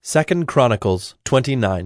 2 Chronicles 29.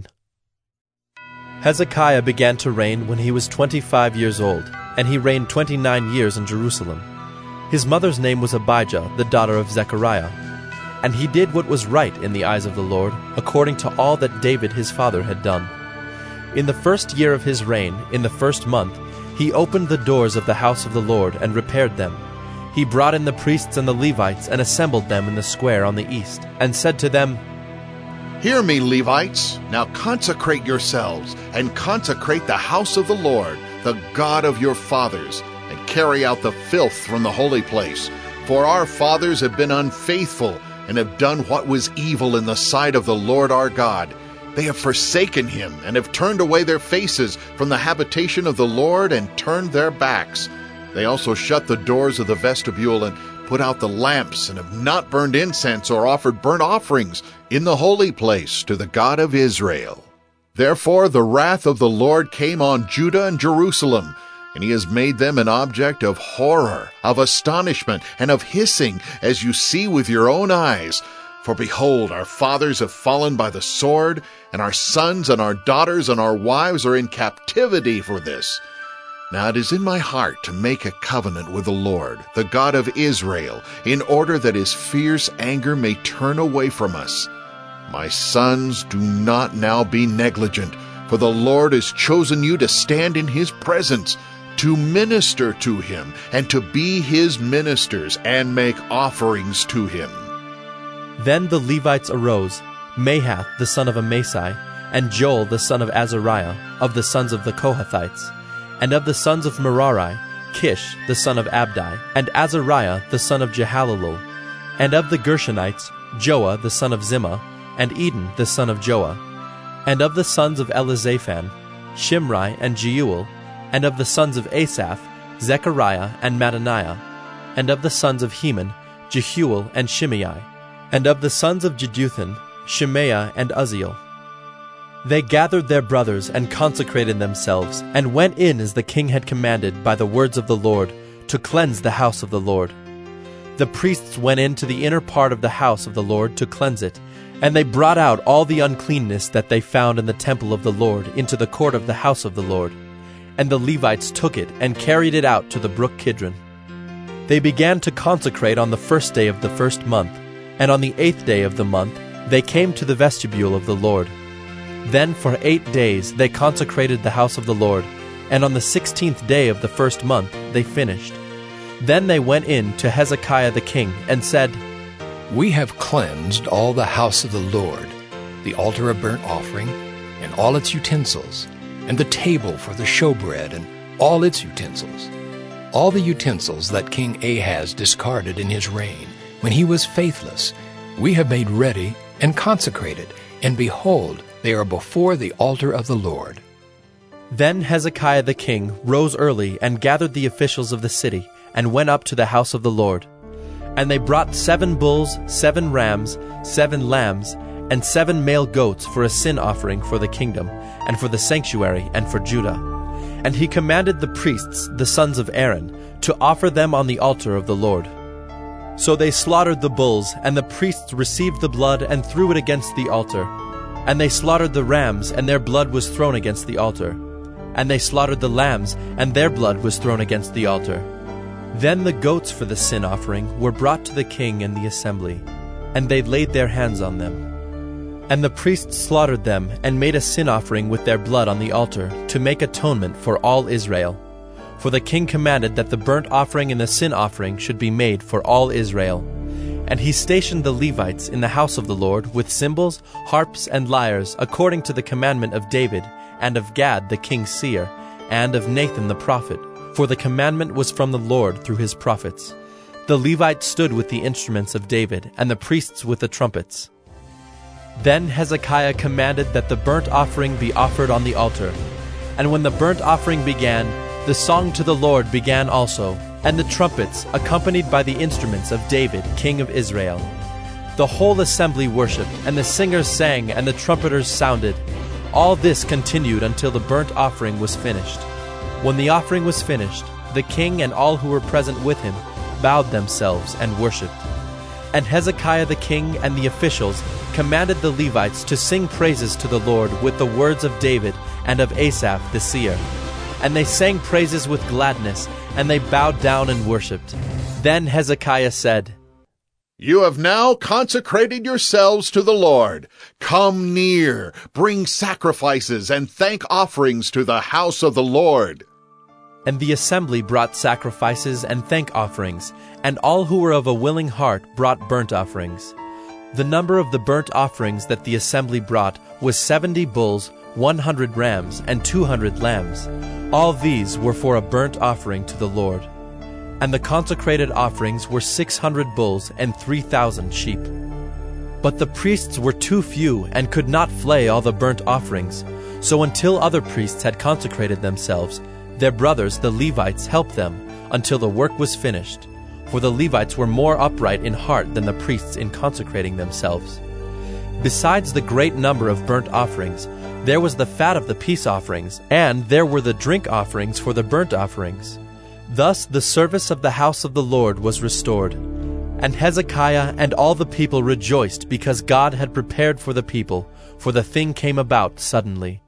Hezekiah began to reign when he was 25 years old, and he reigned 29 years in Jerusalem. His mother's name was Abijah, the daughter of Zechariah. And he did what was right in the eyes of the Lord, according to all that David his father had done. In the first year of his reign, in the first month, he opened the doors of the house of the Lord and repaired them. He brought in the priests and the Levites and assembled them in the square on the east, and said to them, "Hear me, Levites. Now consecrate yourselves, and consecrate the house of the Lord, the God of your fathers, and carry out the filth from the holy place. For our fathers have been unfaithful, and have done what was evil in the sight of the Lord our God. They have forsaken him, and have turned away their faces from the habitation of the Lord, and turned their backs. They also shut the doors of the vestibule, and put out the lamps, and have not burned incense or offered burnt offerings in the holy place to the God of Israel. Therefore the wrath of the Lord came on Judah and Jerusalem, and he has made them an object of horror, of astonishment, and of hissing, as you see with your own eyes. For behold, our fathers have fallen by the sword, and our sons and our daughters and our wives are in captivity for this. Now it is in my heart to make a covenant with the Lord, the God of Israel, in order that his fierce anger may turn away from us. My sons, do not now be negligent, for the Lord has chosen you to stand in his presence, to minister to him, and to be his ministers, and make offerings to him." Then the Levites arose, Mahath the son of Amasai, and Joel the son of Azariah, of the sons of the Kohathites, and of the sons of Merari, Kish the son of Abdi, and Azariah the son of Jehalelel, and of the Gershonites, Joah the son of Zimmah, and Eden the son of Joah, and of the sons of Elizaphan, Shimri and Jeuel, and of the sons of Asaph, Zechariah and Mattaniah, and of the sons of Heman, Jehuel and Shimei, and of the sons of Jeduthun, Shemaiah and Uzziel. They gathered their brothers and consecrated themselves, and went in as the king had commanded by the words of the Lord, to cleanse the house of the Lord. The priests went into the inner part of the house of the Lord to cleanse it, and they brought out all the uncleanness that they found in the temple of the Lord into the court of the house of the Lord. And the Levites took it and carried it out to the brook Kidron. They began to consecrate on the first day of the first month, and on the 8th day of the month they came to the vestibule of the Lord. Then for 8 days they consecrated the house of the Lord, and on the 16th day of the first month they finished. Then they went in to Hezekiah the king, and said, "We have cleansed all the house of the Lord, the altar of burnt offering, and all its utensils, and the table for the showbread, and all its utensils, all the utensils that King Ahaz discarded in his reign, when he was faithless, we have made ready and consecrated, and behold, they are before the altar of the Lord." Then Hezekiah the king rose early and gathered the officials of the city, and went up to the house of the Lord. And they brought 7 bulls, 7 rams, 7 lambs, and 7 male goats for a sin offering for the kingdom, and for the sanctuary, and for Judah. And he commanded the priests, the sons of Aaron, to offer them on the altar of the Lord. So they slaughtered the bulls, and the priests received the blood and threw it against the altar. And they slaughtered the rams, and their blood was thrown against the altar. And they slaughtered the lambs, and their blood was thrown against the altar. Then the goats for the sin offering were brought to the king and the assembly, and they laid their hands on them. And the priests slaughtered them, and made a sin offering with their blood on the altar, to make atonement for all Israel. For the king commanded that the burnt offering and the sin offering should be made for all Israel. And he stationed the Levites in the house of the Lord with cymbals, harps, and lyres, according to the commandment of David, and of Gad the king's seer, and of Nathan the prophet, for the commandment was from the Lord through his prophets. The Levites stood with the instruments of David, and the priests with the trumpets. Then Hezekiah commanded that the burnt offering be offered on the altar. And when the burnt offering began, the song to the Lord began also, and the trumpets, accompanied by the instruments of David, king of Israel. The whole assembly worshipped, and the singers sang, and the trumpeters sounded. All this continued until the burnt offering was finished. When the offering was finished, the king and all who were present with him bowed themselves and worshipped. And Hezekiah the king and the officials commanded the Levites to sing praises to the Lord with the words of David and of Asaph the seer. And they sang praises with gladness, and they bowed down and worshipped. Then Hezekiah said, You have now consecrated yourselves to the Lord. Come near, bring sacrifices and thank offerings to the house of the Lord. And the assembly brought sacrifices and thank offerings, and all who were of a willing heart brought burnt offerings. The number of the burnt offerings that the assembly brought was 70 bulls, 100 rams, and 200 lambs. All these were for a burnt offering to the Lord. And the consecrated offerings were 600 bulls and 3,000 sheep. But the priests were too few and could not flay all the burnt offerings. So until other priests had consecrated themselves, their brothers the Levites helped them until the work was finished. For the Levites were more upright in heart than the priests in consecrating themselves. Besides the great number of burnt offerings, there was the fat of the peace offerings, and there were the drink offerings for the burnt offerings. Thus the service of the house of the Lord was restored. And Hezekiah and all the people rejoiced because God had prepared for the people, for the thing came about suddenly.